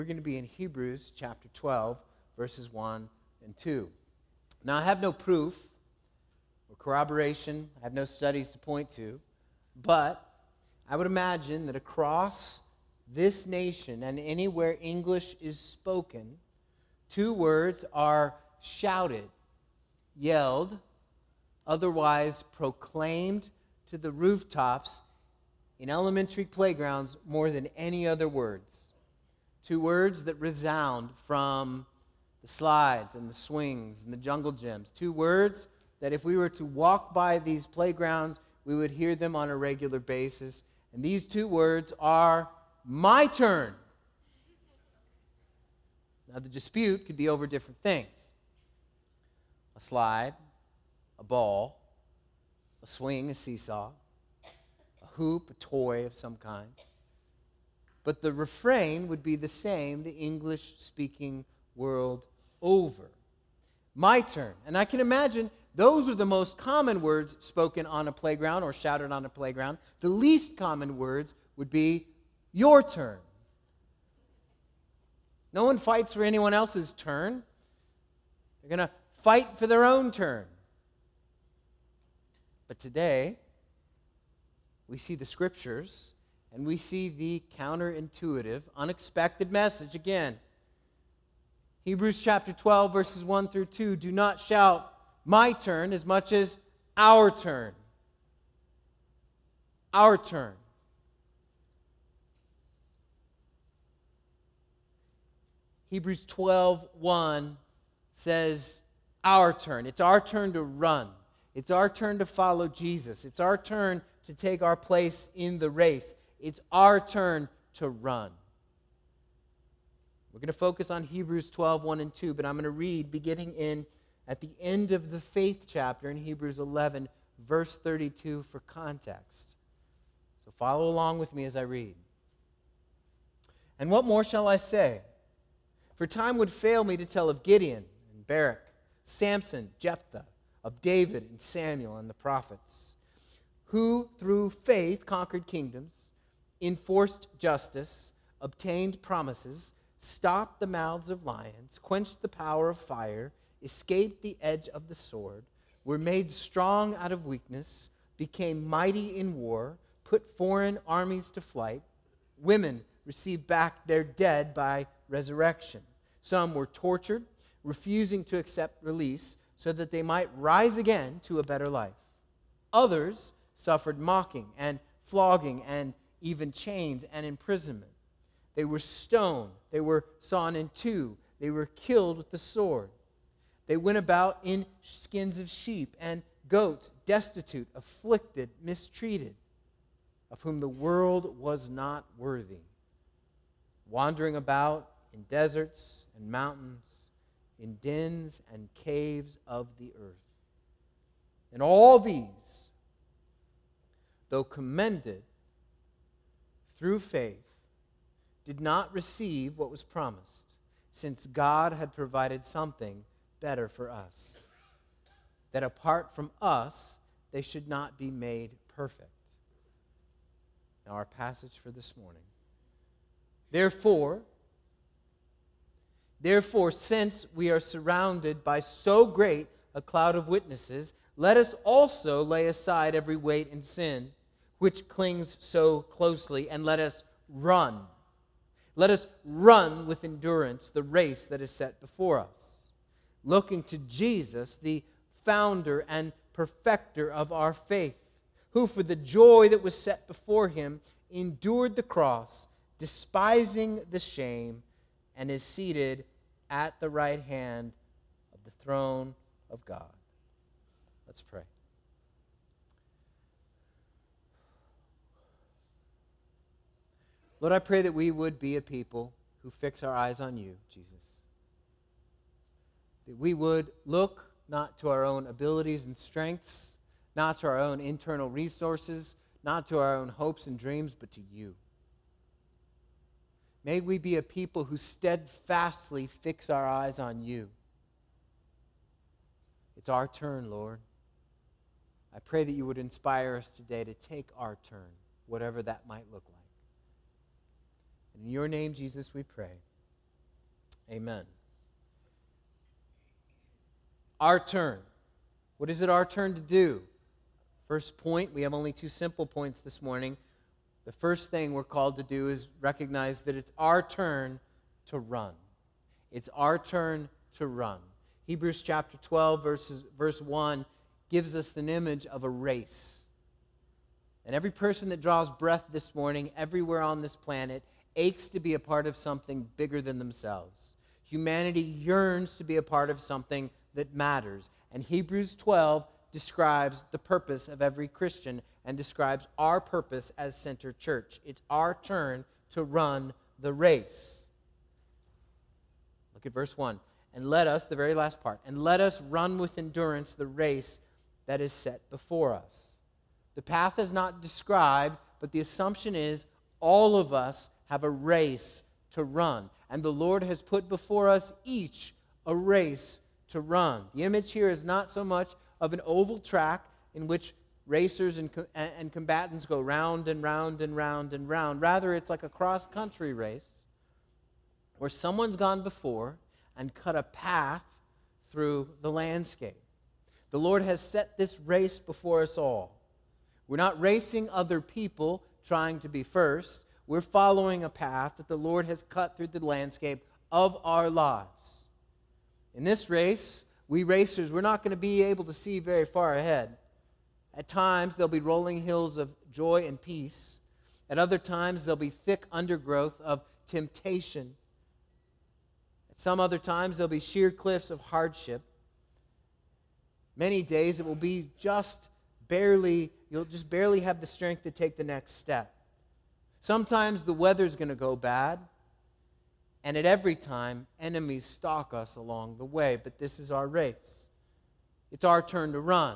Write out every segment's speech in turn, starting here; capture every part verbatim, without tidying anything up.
We're going to be in Hebrews chapter twelve, verses one and two. Now, I have no proof or corroboration. I have no studies to point to. But I would imagine that across this nation and anywhere English is spoken, two words are shouted, yelled, otherwise proclaimed to the rooftops in elementary playgrounds more than any other words. Two words that resound from the slides and the swings and the jungle gyms. Two words that if we were to walk by these playgrounds, we would hear them on a regular basis. And these two words are, my turn. Now, the dispute could be over different things. A slide, a ball, a swing, a seesaw, a hoop, a toy of some kind. But the refrain would be the same, the English-speaking world over. My turn. And I can imagine those are the most common words spoken on a playground or shouted on a playground. The least common words would be your turn. No one fights for anyone else's turn. They're going to fight for their own turn. But today, we see the Scriptures, and we see the counterintuitive, unexpected message again. Hebrews chapter twelve, verses one through two, do not shout, my turn, as much as our turn. Our turn. Hebrews twelve one says, our turn. It's our turn to run. It's our turn to follow Jesus. It's our turn to take our place in the race. It's our turn to run. We're going to focus on Hebrews twelve one and two, but I'm going to read beginning in at the end of the faith chapter in Hebrews eleven, verse thirty-two for context. So follow along with me as I read. And what more shall I say? For time would fail me to tell of Gideon and Barak, Samson, Jephthah, of David and Samuel and the prophets, who through faith conquered kingdoms, enforced justice, obtained promises, stopped the mouths of lions, quenched the power of fire, escaped the edge of the sword, were made strong out of weakness, became mighty in war, put foreign armies to flight. Women received back their dead by resurrection. Some were tortured, refusing to accept release, so that they might rise again to a better life. Others suffered mocking and flogging and even chains and imprisonment. They were stoned. They were sawn in two. They were killed with the sword. They went about in skins of sheep and goats, destitute, afflicted, mistreated, of whom the world was not worthy, wandering about in deserts and mountains, in dens and caves of the earth. And all these, though commended through faith, did not receive what was promised, since God had provided something better for us, that apart from us, they should not be made perfect. Now our passage for this morning. Therefore, therefore, since we are surrounded by so great a cloud of witnesses, let us also lay aside every weight and sin which clings so closely, and let us run. Let us run with endurance the race that is set before us, looking to Jesus, the founder and perfecter of our faith, who for the joy that was set before him endured the cross, despising the shame, and is seated at the right hand of the throne of God. Let's pray. Lord, I pray that we would be a people who fix our eyes on you, Jesus. That we would look not to our own abilities and strengths, not to our own internal resources, not to our own hopes and dreams, but to you. May we be a people who steadfastly fix our eyes on you. It's our turn, Lord. I pray that you would inspire us today to take our turn, whatever that might look like. In your name, Jesus, we pray. Amen. Our turn. What is it our turn to do? First point, we have only two simple points this morning. The first thing we're called to do is recognize that it's our turn to run. It's our turn to run. Hebrews chapter twelve, verses, verse one, gives us an image of a race. And every person that draws breath this morning, everywhere on this planet, aches to be a part of something bigger than themselves. Humanity yearns to be a part of something that matters. And Hebrews twelve describes the purpose of every Christian and describes our purpose as Center Church. It's our turn to run the race. Look at verse one. And let us, the very last part, and let us run with endurance the race that is set before us. The path is not described, but the assumption is all of us have a race to run. And the Lord has put before us each a race to run. The image here is not so much of an oval track in which racers and, and combatants go round and round and round and round. Rather, it's like a cross-country race where someone's gone before and cut a path through the landscape. The Lord has set this race before us all. We're not racing other people trying to be first. We're following a path that the Lord has cut through the landscape of our lives. In this race, we racers, we're not going to be able to see very far ahead. At times, there'll be rolling hills of joy and peace. At other times, there'll be thick undergrowth of temptation. At some other times, there'll be sheer cliffs of hardship. Many days, it will be just barely, you'll just barely have the strength to take the next step. Sometimes the weather's going to go bad. And at every time, enemies stalk us along the way. But this is our race. It's our turn to run.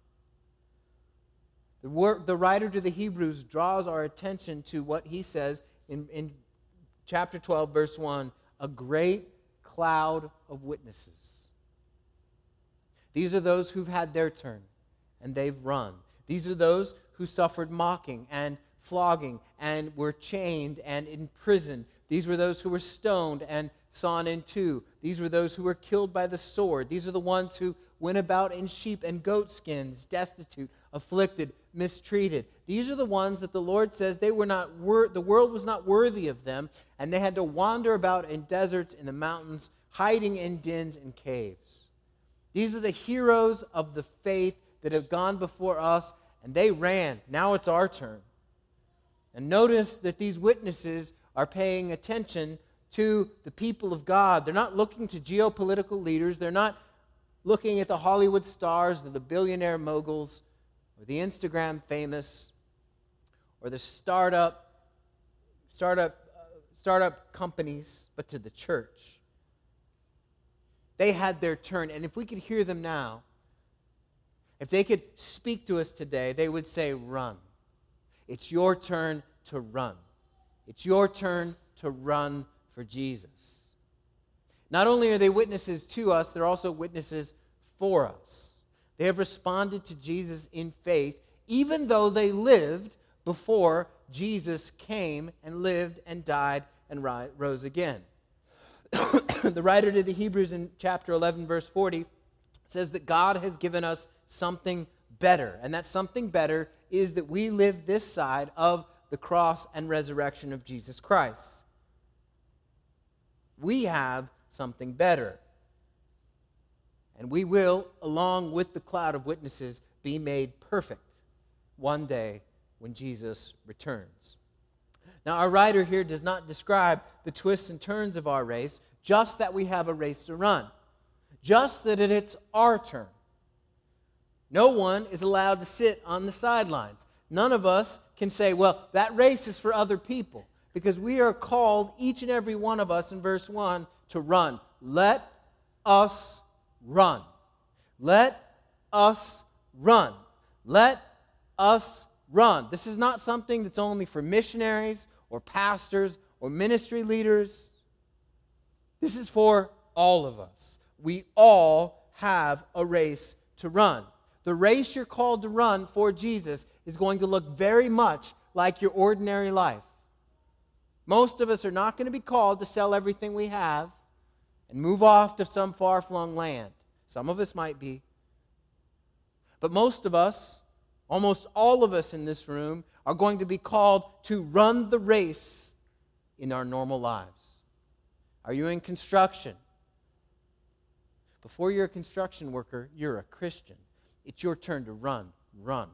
The, wor- the writer to the Hebrews draws our attention to what he says in, in chapter twelve, verse one, a great cloud of witnesses. These are those who've had their turn, and they've run. These are those who suffered mocking and flogging and were chained and imprisoned. These were those who were stoned and sawn in two. These were those who were killed by the sword. These are the ones who went about in sheep and goat skins, destitute, afflicted, mistreated. These are the ones that the Lord says they were not wor- the world was not worthy of them, and they had to wander about in deserts, in the mountains, hiding in dens and caves. These are the heroes of the faith that have gone before us, and they ran. Now it's our turn. And notice that these witnesses are paying attention to the people of God. They're not looking to geopolitical leaders. They're not looking at the Hollywood stars or the billionaire moguls or the Instagram famous or the startup startup uh, startup companies, but to the church. They had their turn, and if we could hear them now, if they could speak to us today, they would say, run. It's your turn to run. It's your turn to run for Jesus. Not only are they witnesses to us, they're also witnesses for us. They have responded to Jesus in faith, even though they lived before Jesus came and lived and died and rose again. The writer to the Hebrews in chapter eleven, verse forty, says that God has given us something better. And that something better is that we live this side of the cross and resurrection of Jesus Christ. We have something better. And we will, along with the cloud of witnesses, be made perfect one day when Jesus returns. Now, our writer here does not describe the twists and turns of our race, just that we have a race to run, just that it's our turn. No one is allowed to sit on the sidelines. None of us can say, well, that race is for other people, because we are called, each and every one of us in verse one, to run. Let us run. Let us run. Let us run. This is not something that's only for missionaries or pastors or ministry leaders. This is for all of us. We all have a race to run. The race you're called to run for Jesus is going to look very much like your ordinary life. Most of us are not going to be called to sell everything we have and move off to some far-flung land. Some of us might be. But most of us, almost all of us in this room, are going to be called to run the race in our normal lives. Are you in construction? Before you're a construction worker, you're a Christian. It's your turn to run. Run.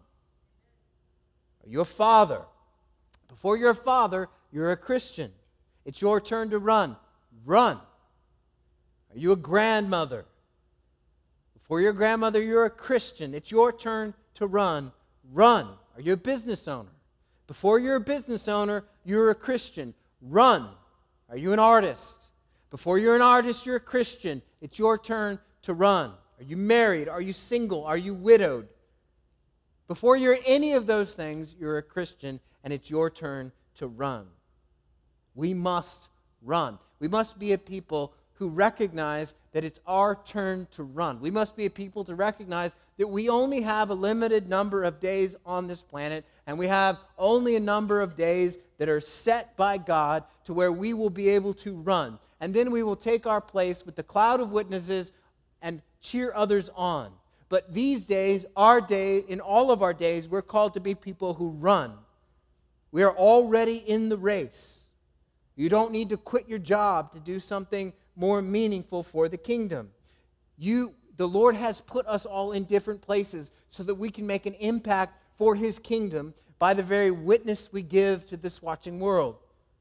Are you a father? Before you're a father, you're a Christian. It's your turn to run. Run. Are you a grandmother? Before you're a grandmother, you're a Christian. It's your turn to run. Run. Are you a business owner? Before you're a business owner, you're a Christian. Run. Are you an artist? Before you're an artist, you're a Christian. It's your turn to run. Are you married? Are you single? Are you widowed? Before you're any of those things, you're a Christian, and it's your turn to run. We must run. We must be a people who recognize that it's our turn to run. We must be a people to recognize that we only have a limited number of days on this planet, and we have only a number of days that are set by God to where we will be able to run. And then we will take our place with the cloud of witnesses and cheer others on. But these days, our day, in all of our days, we're called to be people who run. We are already in the race. You don't need to quit your job to do something more meaningful for the kingdom. You, the Lord has put us all in different places so that we can make an impact for His kingdom by the very witness we give to this watching world.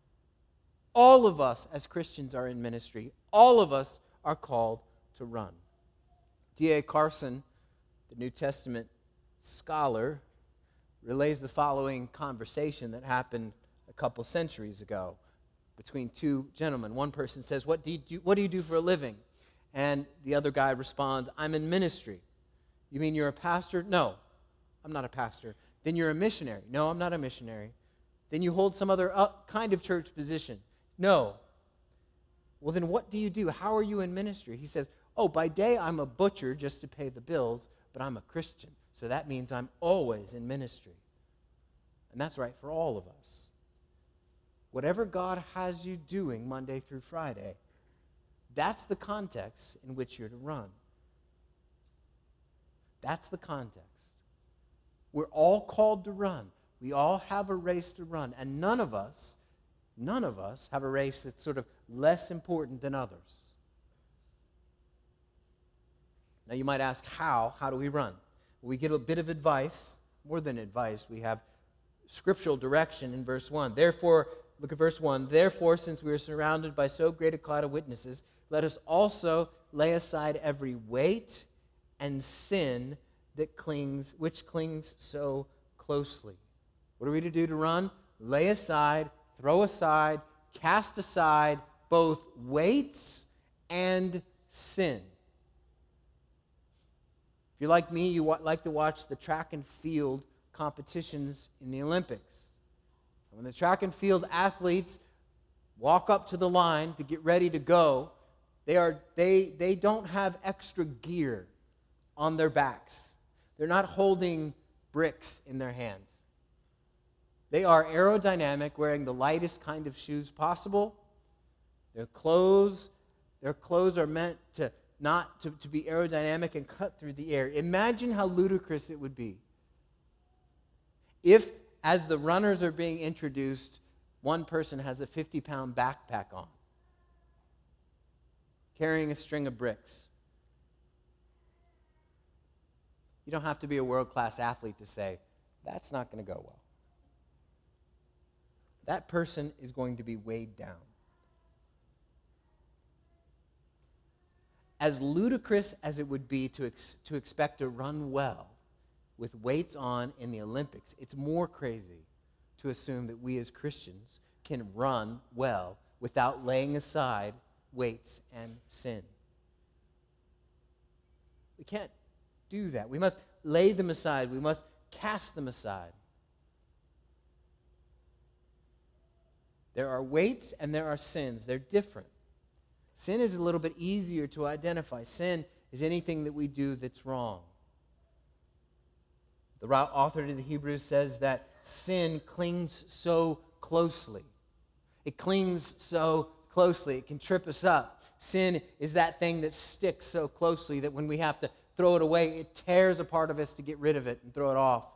All of us as Christians are in ministry. All of us are called to run. D A Carson, the New Testament scholar, relays the following conversation that happened a couple centuries ago between two gentlemen. One person says, what do you do, what do you do for a living? And the other guy responds, I'm in ministry. You mean you're a pastor? No, I'm not a pastor. Then you're a missionary. No, I'm not a missionary. Then you hold some other uh, kind of church position. No. Well, then what do you do? How are you in ministry? He says, oh, by day I'm a butcher just to pay the bills, but I'm a Christian. So that means I'm always in ministry. And that's right for all of us. Whatever God has you doing Monday through Friday, that's the context in which you're to run. That's the context. We're all called to run. We all have a race to run. And none of us, none of us have a race that's sort of less important than others. Now you might ask, how? How do we run? We get a bit of advice, more than advice. We have scriptural direction in verse one. Therefore, look at verse one. Therefore, since we are surrounded by so great a cloud of witnesses, let us also lay aside every weight and sin that clings, which clings so closely. What are we to do to run? Lay aside, throw aside, cast aside both weights and sin. If you're like me, you like to watch the track and field competitions in the Olympics. When the track and field athletes walk up to the line to get ready to go, they are they they don't have extra gear on their backs. They're not holding bricks in their hands. They are aerodynamic, wearing the lightest kind of shoes possible. Their clothes, their clothes are meant to not to, to be aerodynamic and cut through the air. Imagine how ludicrous it would be if, as the runners are being introduced, one person has a fifty-pound backpack on, carrying a string of bricks. You don't have to be a world-class athlete to say, that's not going to go well. That person is going to be weighed down. As ludicrous as it would be to, ex- to expect to run well with weights on in the Olympics, it's more crazy to assume that we as Christians can run well without laying aside weights and sin. We can't do that. We must lay them aside. We must cast them aside. There are weights and there are sins. They're different. Sin is a little bit easier to identify. Sin is anything that we do that's wrong. The author to the Hebrews says that sin clings so closely. It clings so closely. It can trip us up. Sin is that thing that sticks so closely that when we have to throw it away, it tears a part of us to get rid of it and throw it off.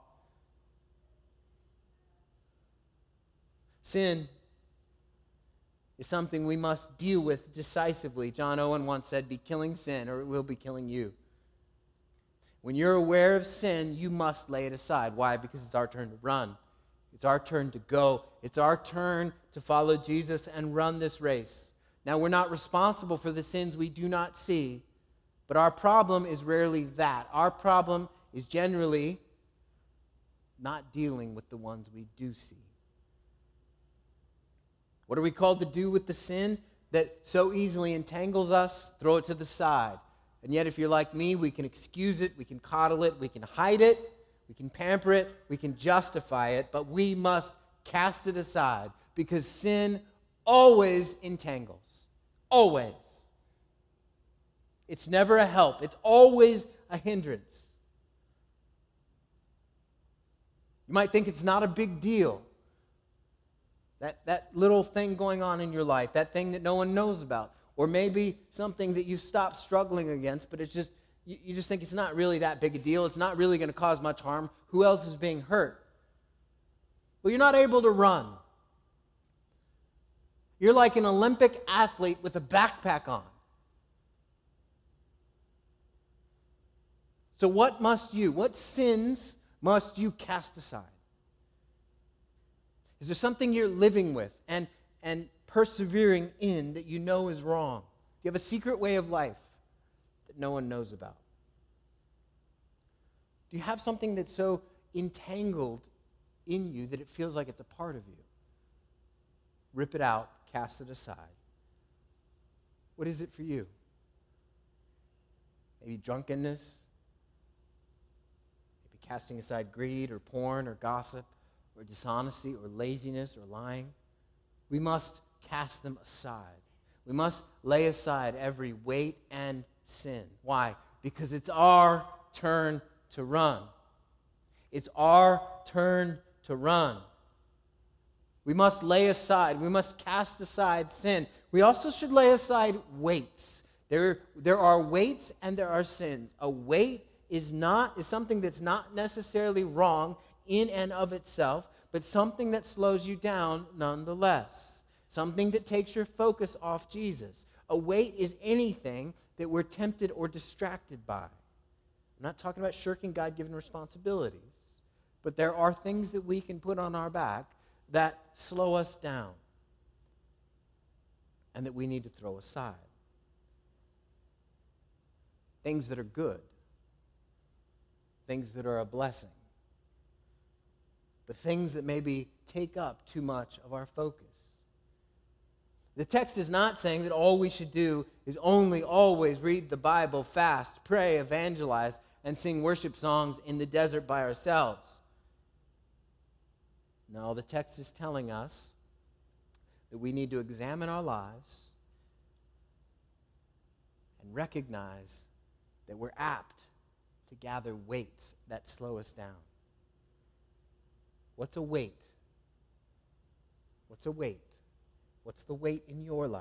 Sin is something we must deal with decisively. John Owen once said, "Be killing sin, or it will be killing you." When you're aware of sin, you must lay it aside. Why? Because it's our turn to run. It's our turn to go. It's our turn to follow Jesus and run this race. Now, we're not responsible for the sins we do not see, but our problem is rarely that. Our problem is generally not dealing with the ones we do see. What are we called to do with the sin that so easily entangles us? Throw it to the side. And yet, if you're like me, we can excuse it, we can coddle it, we can hide it, we can pamper it, we can justify it, but we must cast it aside because sin always entangles. Always. It's never a help. It's always a hindrance. You might think it's not a big deal. That, that little thing going on in your life, that thing that no one knows about, or maybe something that you've stopped struggling against, but it's just, you, you just think it's not really that big a deal. It's not really going to cause much harm. Who else is being hurt? Well, you're not able to run. You're like an Olympic athlete with a backpack on. So what must you, what sins must you cast aside? Is there something you're living with and, and persevering in that you know is wrong? Do you have a secret way of life that no one knows about? Do you have something that's so entangled in you that it feels like it's a part of you? Rip it out, cast it aside. What is it for you? Maybe drunkenness? Maybe casting aside greed or porn or gossip or dishonesty or laziness or lying? We must cast them aside. We must lay aside every weight and sin. Why? Because it's our turn to run. It's our turn to run. We must lay aside, we must cast aside sin. We also should lay aside weights. There, there are weights and there are sins. A weight is not is something that's not necessarily wrong in and of itself, but something that slows you down nonetheless. Something that takes your focus off Jesus. A weight is anything that we're tempted or distracted by. I'm not talking about shirking God-given responsibilities, but there are things that we can put on our back that slow us down and that we need to throw aside. Things that are good. Things that are a blessing. But things that maybe take up too much of our focus. The text is not saying that all we should do is only always read the Bible, fast, pray, evangelize, and sing worship songs in the desert by ourselves. No, the text is telling us that we need to examine our lives and recognize that we're apt to gather weights that slow us down. What's a weight? What's a weight? What's the weight in your life?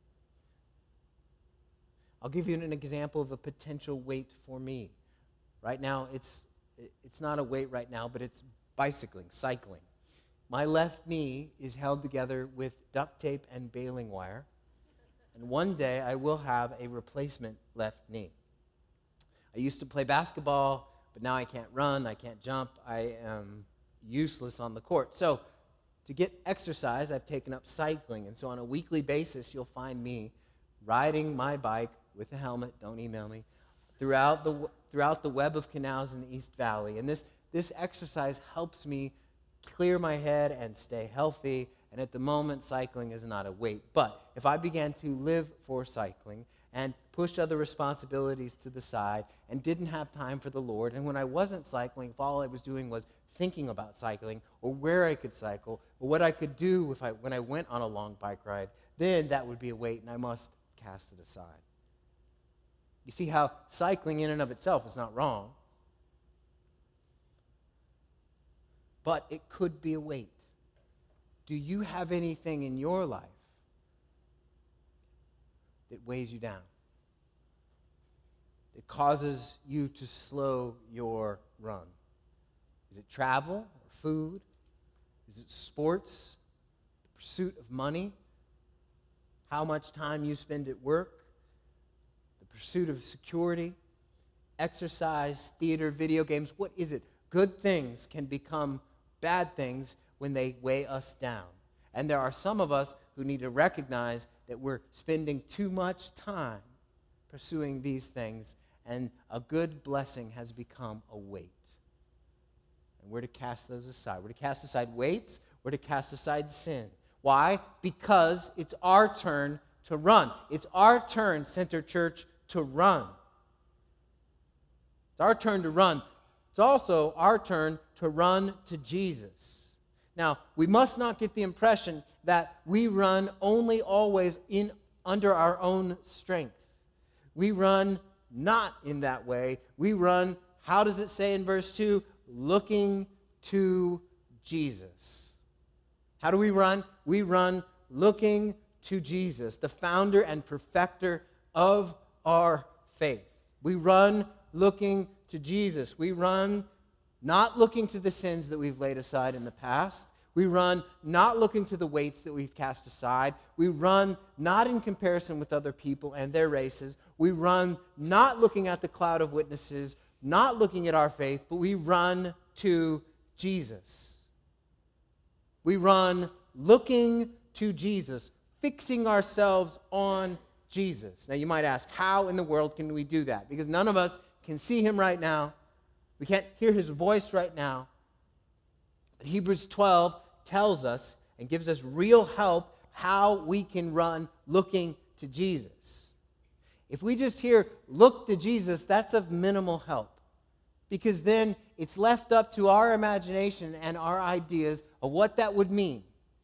I'll give you an example of a potential weight for me. Right now, it's it's not a weight right now, but it's bicycling, cycling. My left knee is held together with duct tape and baling wire, and one day I will have a replacement left knee. I used to play basketball, but now I can't run, I can't jump, I am useless on the court. So to get exercise, I've taken up cycling, and so on a weekly basis, you'll find me riding my bike with a helmet, don't email me, throughout the throughout the web of canals in the East Valley. And this, this exercise helps me clear my head and stay healthy, and at the moment, cycling is not a weight. But if I began to live for cycling and pushed other responsibilities to the side and didn't have time for the Lord, and when I wasn't cycling, if all I was doing was thinking about cycling or where I could cycle or what I could do if I when I went on a long bike ride, then that would be a weight, and I must cast it aside. You see how cycling in and of itself is not wrong, but it could be a weight. Do you have anything in your life that weighs you down? It causes you to slow your run? Is it travel or food? Is it sports? The pursuit of money? How much time you spend at work? The pursuit of security? Exercise, theater, video games? What is it? Good things can become bad things when they weigh us down. And there are some of us who need to recognize that we're spending too much time pursuing these things, and a good blessing has become a weight. And we're to cast those aside. We're to cast aside weights. We're to cast aside sin. Why? Because it's our turn to run. It's our turn, Center Church, to run. It's our turn to run. It's also our turn to run to Jesus. Now, we must not get the impression that we run only always in under our own strength. We run not in that way. We run, how does it say in verse two? Looking to Jesus. How do we run? We run looking to Jesus, the founder and perfecter of our faith. We run looking to Jesus. We run not looking to the sins that we've laid aside in the past. We run not looking to the weights that we've cast aside. We run not in comparison with other people and their races. We run not looking at the cloud of witnesses, not looking at our faith, but we run to Jesus. We run looking to Jesus, fixing ourselves on Jesus. Now you might ask, how in the world can we do that? Because none of us can see him right now. We can't hear his voice right now. But Hebrews twelve tells us and gives us real help how we can run looking to Jesus. If we just hear, look to Jesus, that's of minimal help. Because then it's left up to our imagination and our ideas of what that would mean.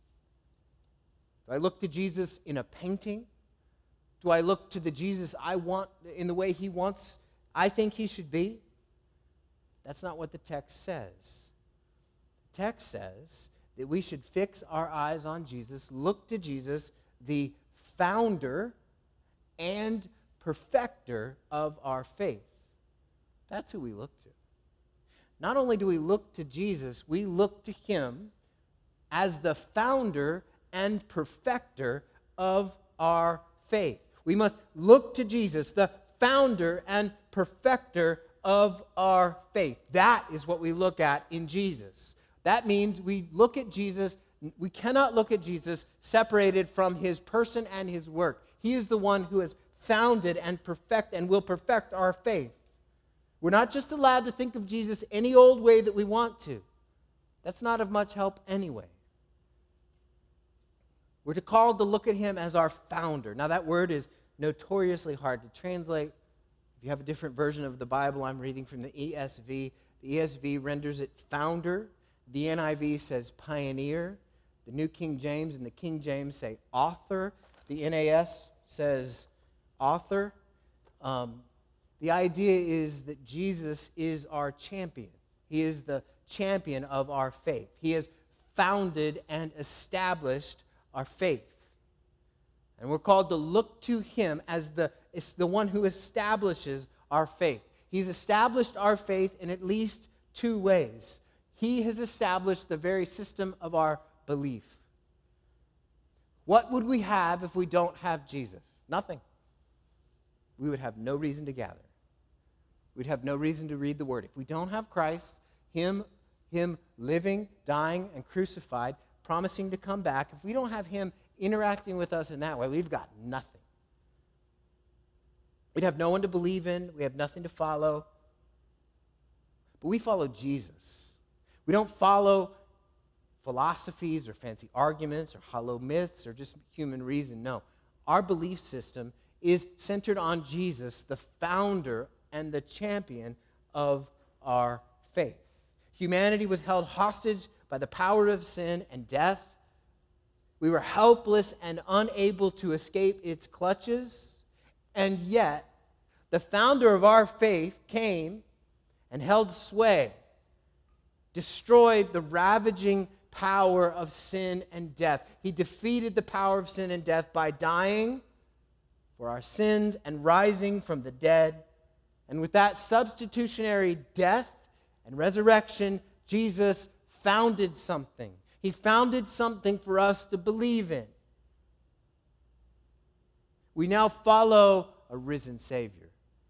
Do I look to Jesus in a painting? Do I look to the Jesus I want in the way he wants, I think he should be? That's not what the text says. The text says that we should fix our eyes on Jesus, look to Jesus, the founder and perfecter of our faith. That's who we look to. Not only do we look to Jesus, we look to him as the founder and perfecter of our faith. We must look to Jesus, the founder and perfecter of our faith. That is what we look at in Jesus. That means we look at Jesus, we cannot look at Jesus separated from his person and his work. He is the one who has founded and perfect and will perfect our faith. We're not just allowed to think of Jesus any old way that we want to. That's not of much help anyway. We're to called to look at him as our founder. Now that word is notoriously hard to translate. If you have a different version of the Bible, I'm reading from the E S V. The E S V renders it founder. The N I V says pioneer. The New King James and the King James say author. The N A S says author. Um, the idea is that Jesus is our champion. He is the champion of our faith. He has founded and established our faith. And we're called to look to him as the, it's the one who establishes our faith. He's established our faith in at least two ways. He has established the very system of our belief. What would we have if we don't have Jesus? Nothing. We would have no reason to gather. We'd have no reason to read the Word. If we don't have Christ, him, him living, dying, and crucified, promising to come back, if we don't have him interacting with us in that way, we've got nothing. We'd have no one to believe in. We have nothing to follow. But we follow Jesus. We don't follow philosophies or fancy arguments or hollow myths or just human reason. No. Our belief system is centered on Jesus, the founder and the champion of our faith. Humanity was held hostage by the power of sin and death. We were helpless and unable to escape its clutches. And yet, the founder of our faith came and held sway, destroyed the ravaging power of sin and death. He defeated the power of sin and death by dying for for our sins and rising from the dead. And with that substitutionary death and resurrection, Jesus founded something. He founded something for us to believe in. We now follow a risen Savior.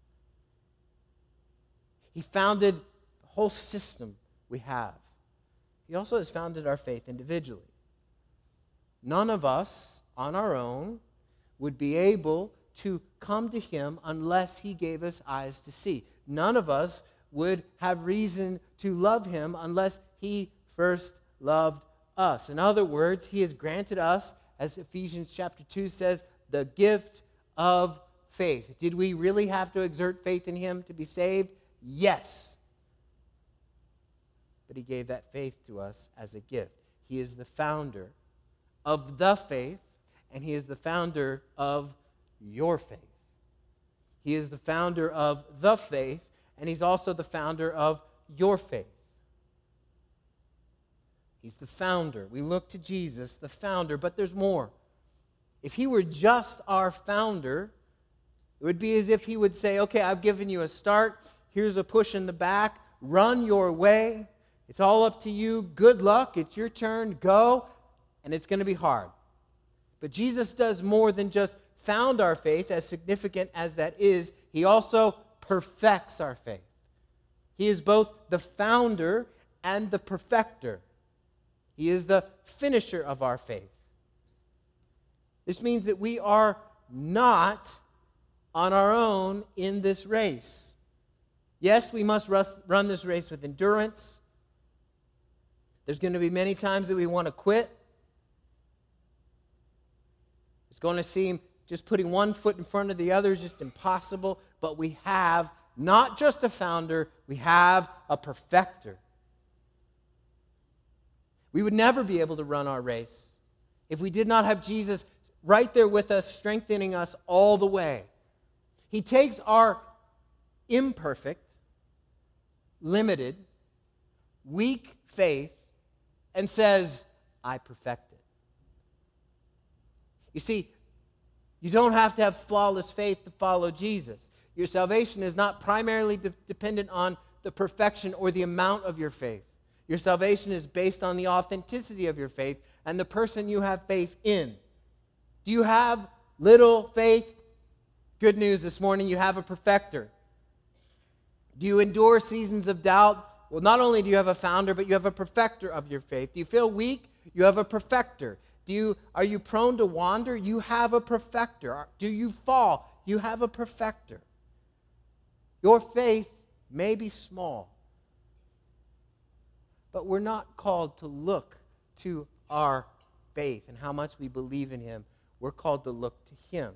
He founded the whole system we have. He also has founded our faith individually. None of us on our own would be able to come to Him unless He gave us eyes to see. None of us would have reason to love Him unless He first loved us. In other words, He has granted us, as Ephesians chapter two says, the gift of faith. Did we really have to exert faith in Him to be saved? Yes. But He gave that faith to us as a gift. He is the founder of the faith, and He is the founder of your faith. He is the founder of the faith, and He's also the founder of your faith. He's the founder. We look to Jesus, the founder, but there's more. If He were just our founder, it would be as if He would say, okay, I've given you a start. Here's a push in the back. Run your way. It's all up to you. Good luck. It's your turn. Go. And it's going to be hard. But Jesus does more than just found our faith, as significant as that is. He also perfects our faith. He is both the founder and the perfecter. He is the finisher of our faith. This means that we are not on our own in this race. Yes, we must run this race with endurance. There's going to be many times that we want to quit. It's going to seem just putting one foot in front of the other is just impossible, but we have not just a founder, we have a perfecter. We would never be able to run our race if we did not have Jesus right there with us, strengthening us all the way. He takes our imperfect, limited, weak faith and says, I perfect it. You see, you don't have to have flawless faith to follow Jesus. Your salvation is not primarily de- dependent on the perfection or the amount of your faith. Your salvation is based on the authenticity of your faith and the person you have faith in. Do you have little faith? Good news this morning, you have a perfecter. Do you endure seasons of doubt? Well, not only do you have a founder, but you have a perfecter of your faith. Do you feel weak? You have a perfecter. Do you, are you prone to wander? You have a perfecter. Do you fall? You have a perfecter. Your faith may be small, but we're not called to look to our faith and how much we believe in Him. We're called to look to Him.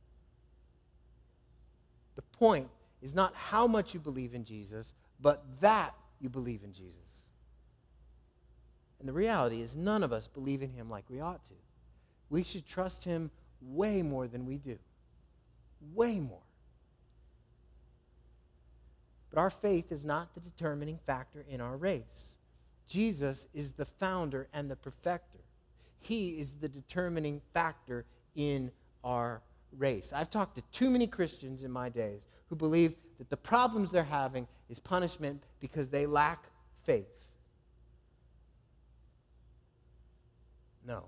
The point is not how much you believe in Jesus, but that you believe in Jesus. And the reality is none of us believe in Him like we ought to. We should trust Him way more than we do. Way more. But our faith is not the determining factor in our race. Jesus is the founder and the perfecter. He is the determining factor in our race. I've talked to too many Christians in my days who believe that the problems they're having is punishment because they lack faith. No.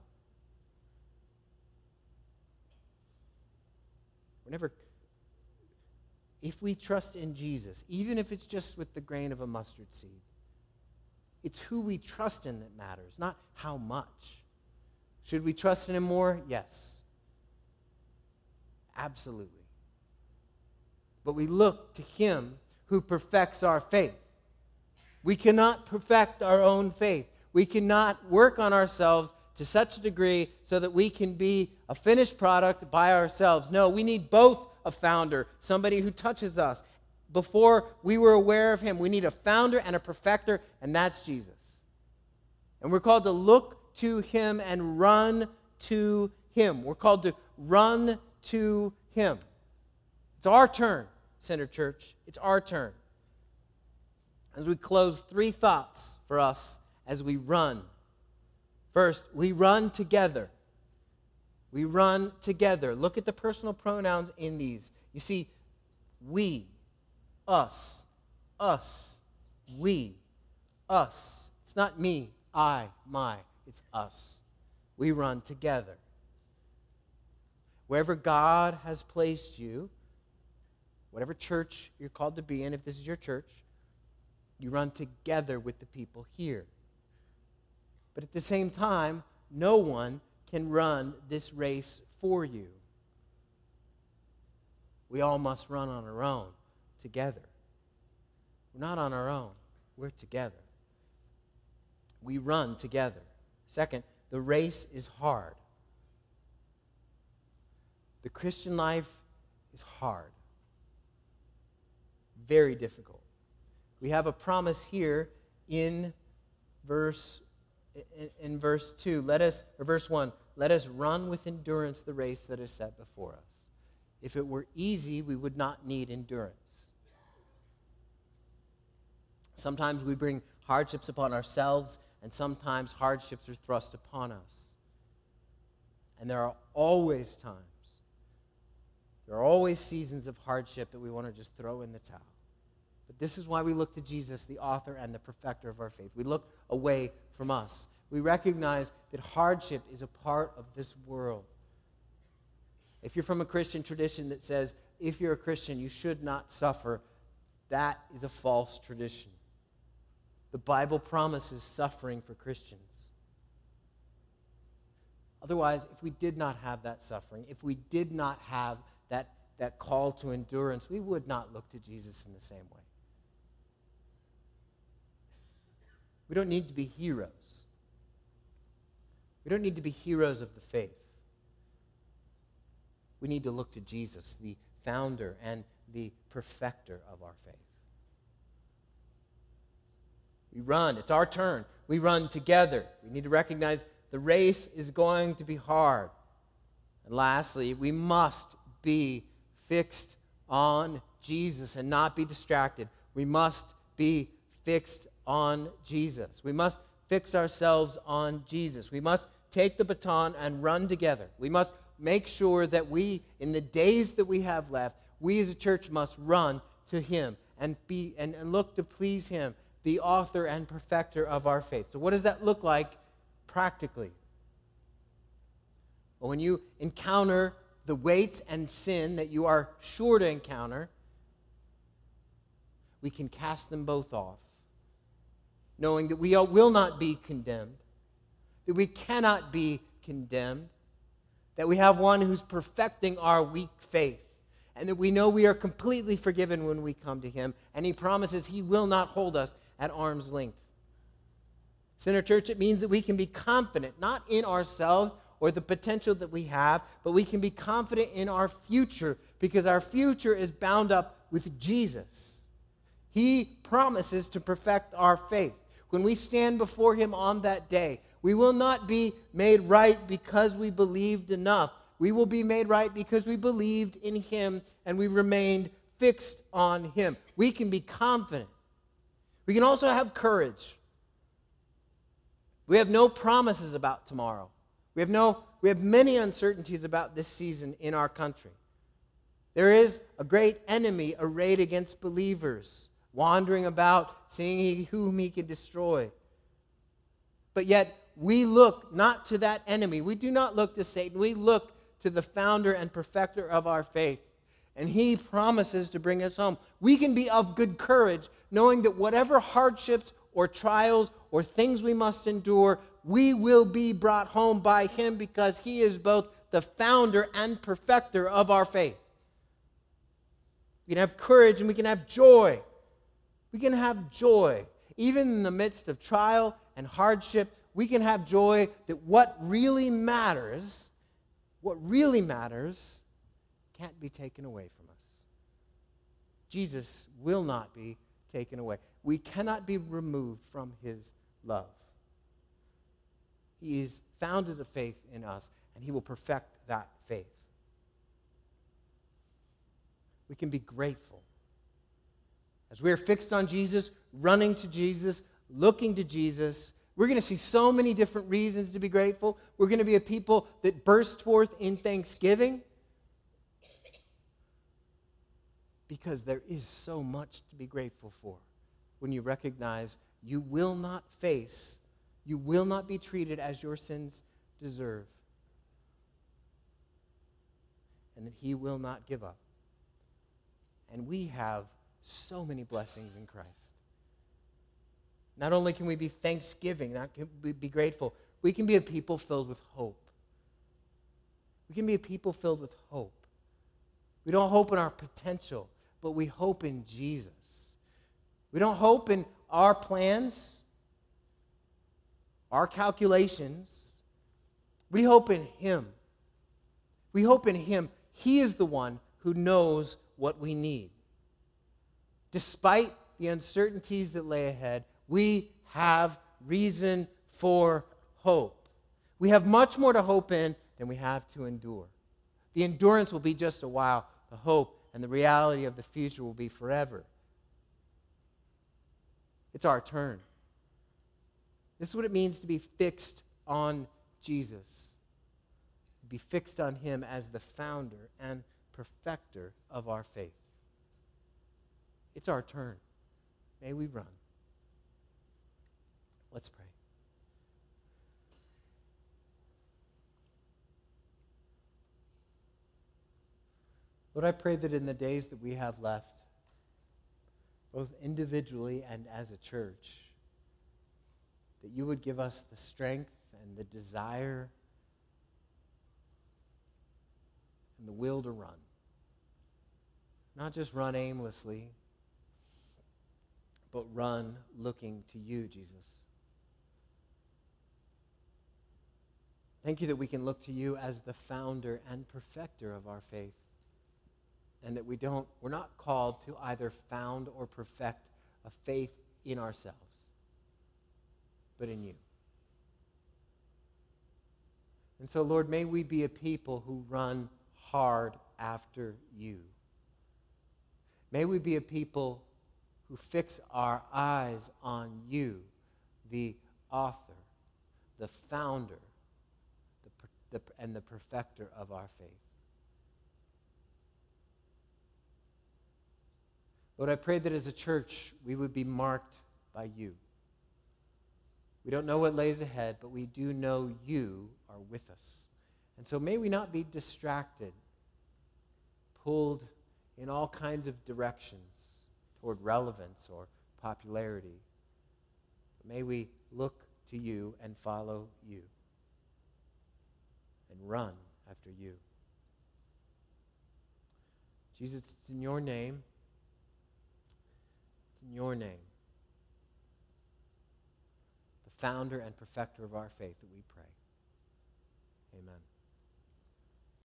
We're never, if we trust in Jesus, even if it's just with the grain of a mustard seed, it's who we trust in that matters, not how much. Should we trust in Him more? Yes. Absolutely. But we look to Him who perfects our faith. We cannot perfect our own faith. We cannot work on ourselves to such a degree so that we can be a finished product by ourselves. No, we need both a founder, somebody who touches us. Before we were aware of Him, we need a founder and a perfecter, and that's Jesus. And we're called to look to Him and run to Him. We're called to run to Him. It's our turn, Center Church. It's our turn. As we close, three thoughts for us as we run. First, we run together. We run together. Look at the personal pronouns in these. You see, we, us, us, we, us. It's not me, I, my. It's us. We run together. Wherever God has placed you, whatever church you're called to be in, if this is your church, you run together with the people here. But at the same time, no one can run this race for you. We all must run on our own together. We're not on our own. We're together. We run together. Second, the race is hard. The Christian life is hard. Very difficult. We have a promise here in verse in, in verse two. Let us or verse one. Let us run with endurance the race that is set before us. If it were easy, we would not need endurance. Sometimes we bring hardships upon ourselves, and sometimes hardships are thrust upon us. And there are always times, there are always seasons of hardship that we want to just throw in the towel. But this is why we look to Jesus, the author and the perfecter of our faith. We look away from us. We recognize that hardship is a part of this world. If you're from a Christian tradition that says, if you're a Christian, you should not suffer, that is a false tradition. The Bible promises suffering for Christians. Otherwise, if we did not have that suffering, if we did not have that, that call to endurance, we would not look to Jesus in the same way. We don't need to be heroes. We don't need to be heroes of the faith. We need to look to Jesus, the founder and the perfecter of our faith. We run. It's our turn. We run together. We need to recognize the race is going to be hard. And lastly, we must be fixed on Jesus and not be distracted. We must be fixed on Jesus. We must fix ourselves on Jesus. We must take the baton and run together. We must make sure that we, in the days that we have left, we as a church must run to Him and be and, and look to please Him, the author and perfecter of our faith. So what does that look like practically? Well, when you encounter the weight and sin that you are sure to encounter, we can cast them both off, knowing that we will not be condemned, that we cannot be condemned, that we have one who's perfecting our weak faith, and that we know we are completely forgiven when we come to Him, and He promises He will not hold us at arm's length. Sinner Church, it means that we can be confident, not in ourselves or the potential that we have, but we can be confident in our future because our future is bound up with Jesus. He promises to perfect our faith. When we stand before Him on that day, we will not be made right because we believed enough. We will be made right because we believed in Him and we remained fixed on Him. We can be confident. We can also have courage. We have no promises about tomorrow. We have no, we have many uncertainties about this season in our country. There is a great enemy arrayed against believers, wandering about, seeing whom he can destroy. But yet, we look not to that enemy. We do not look to Satan. We look to the founder and perfecter of our faith. And He promises to bring us home. We can be of good courage, knowing that whatever hardships or trials or things we must endure, we will be brought home by Him because He is both the founder and perfecter of our faith. We can have courage and we can have joy. We can have joy. Even in the midst of trial and hardship, we can have joy that what really matters, what really matters, can't be taken away from us. Jesus will not be taken away. We cannot be removed from His love. He has founded a faith in us, and He will perfect that faith. We can be grateful. As we are fixed on Jesus, running to Jesus, looking to Jesus, We're going to see so many different reasons to be grateful. We're going to be a people that burst forth in thanksgiving because there is so much to be grateful for when you recognize you will not face, you will not be treated as your sins deserve, and that He will not give up. And we have so many blessings in Christ. Not only can we be thanksgiving, not can we be grateful, we can be a people filled with hope. We can be a people filled with hope. We don't hope in our potential, but we hope in Jesus. We don't hope in our plans, our calculations. We hope in Him. We hope in Him. He is the one who knows what we need. Despite the uncertainties that lay ahead, we have reason for hope. We have much more to hope in than we have to endure. The endurance will be just a while. The hope and the reality of the future will be forever. It's our turn. This is what it means to be fixed on Jesus. Be fixed on Him as the founder and perfecter of our faith. It's our turn. May we run. Let's pray. Lord, I pray that in the days that we have left, both individually and as a church, that you would give us the strength and the desire and the will to run. Not just run aimlessly, but run looking to you, Jesus. Thank you that we can look to you as the founder and perfecter of our faith. And that we don't, we're not called to either found or perfect a faith in ourselves, but in you. And so, Lord, may we be a people who run hard after you. May we be a people who fix our eyes on you, the author, the founder, the, the, and the perfecter of our faith. Lord, I pray that as a church, we would be marked by you. We don't know what lays ahead, but we do know you are with us. And so may we not be distracted, pulled in all kinds of directions toward relevance or popularity. But may we look to you and follow you and run after you. Jesus, it's in your name. It's in your name, the founder and perfecter of our faith, that we pray. Amen.